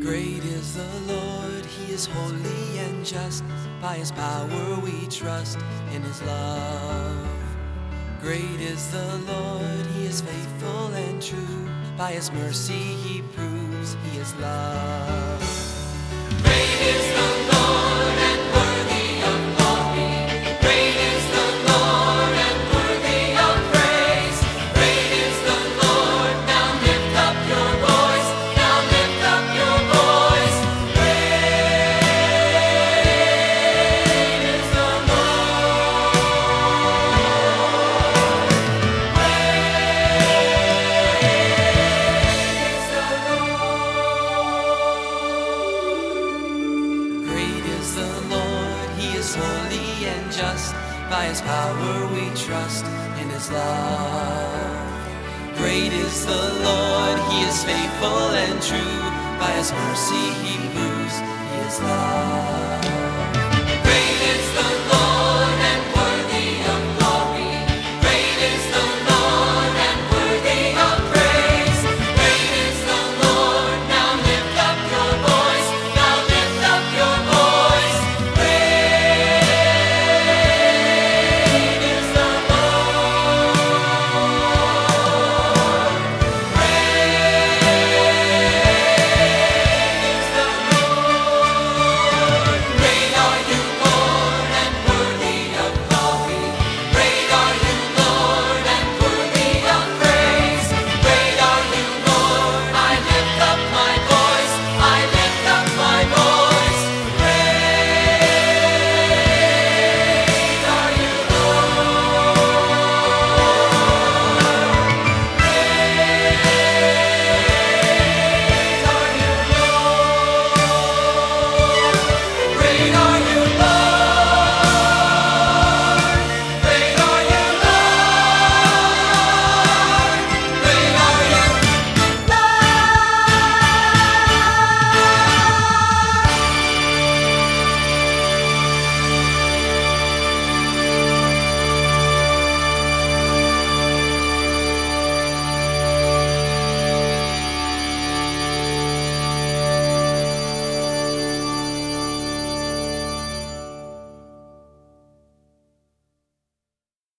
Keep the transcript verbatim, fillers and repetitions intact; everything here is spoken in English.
Great is the Lord, He is holy and just. By His power we trust in His love. Great is the Lord, He is faithful and true. By His mercy He proves He is love. Great is the Lord and worthy of glory. Great is the Lord and worthy of praise. Great is the Lord, now lift up your voice. Now lift up your voice. Great is the Lord. Great is the Lord, He is holy and just. By His power we trust in His love. Great is the Lord, He is faithful and true. By His mercy He proves He is love.